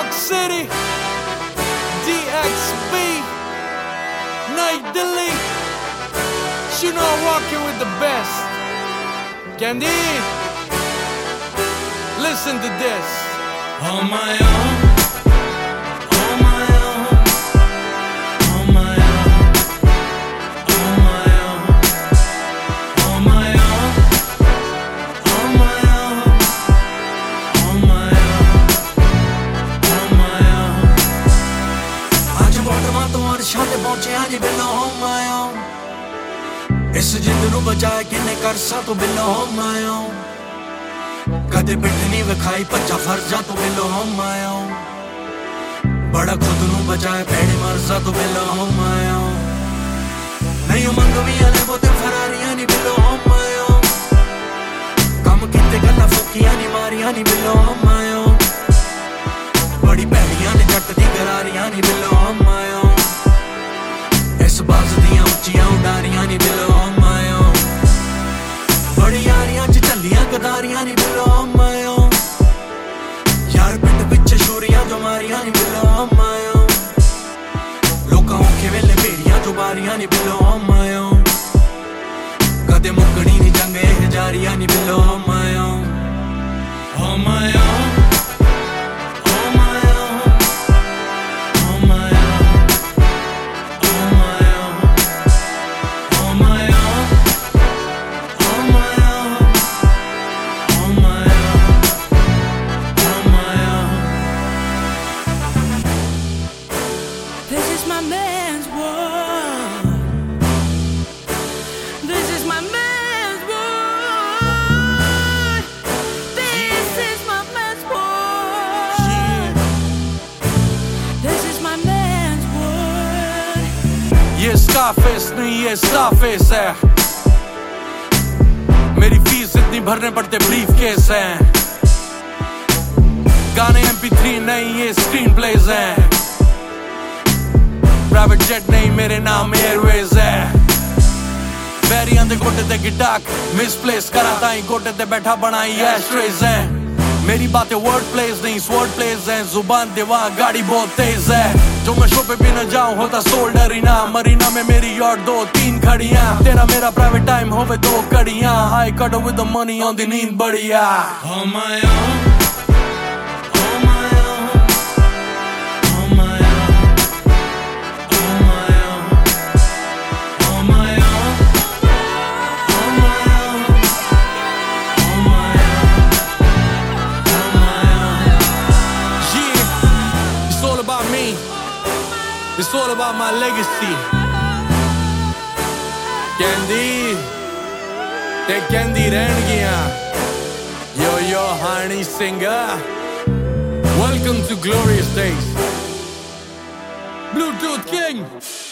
York City, DXB, Night Delhi. You know I'm rocking with the best. Candy, listen to this. On my own, on my own, on my own, on my own, on my own, on my own, on my own, on my own. आज border तो और शाते पहुंचे आज below on my own. इस जिंद नू बचाए किन्ने कर सा तो बिलो on my own. कदे पिठ नहीं विखाई पच्चा फर्जा तो बिलो on my own. बड़ा खुद नू बचाए पैड़े मरजा तो बिलो on my own. नहीं मंगवी आले बोते फरारियां नहीं बिलो on my own. कम किते गल्ला फुकियां नहीं मारियां नहीं बिलो on my own. बड़ी पैड़ियां ने जट दी गरारियां नहीं बिलो on my own. इस बाज दियां उच्चियां उडारियां नहीं बिलो on my own. बड़ी यारियां च चलियां गदारियां नहीं बिलो on my own. यार पिंड पिछे शोरियां जो मारियां नहीं बिलो on my own. लोकां औखे वेले भेड़ियां जो बारियां नहीं बिलो on my own. कदे मुकड़ी नहीं जंग एह जारियां नहीं बिलो on my own. On my own. This is my man's world. This is my man's world. This is my man's world. This is my man's world. ये Scarface नहीं ये Starface है. मेरी फीस इतनी भरने पड़ते ब्रीफ केस है. गाने MP3 नहीं ये स्क्रीन प्लेज है. प्राइवेट जेट नहीं मेरे नाम एयरवेज है. बैरियां दे गोटे ते गिटाक मिसप्लेस करा ताई गोटे ते बैठा बनाई एशट्रेज है. मेरी बातें वर्ड प्लेस नहीं स्वर्ड प्लेस है. जुबान देवा गाड़ी बहुत तेज है. जो मैं शो पे भी न जाऊं होता सोल्डर ही ना. मरीना में मेरी और 2-3 खड़ियां. तेरा मेरा प्राइवेट टाइम होवे 2 कड़ियां. I cut with the money on the नींद बढ़िया. On my own. It's all about my legacy. Candy, te Candy Rengia. Yo, honey singer. Welcome to glorious days. Bluetooth King.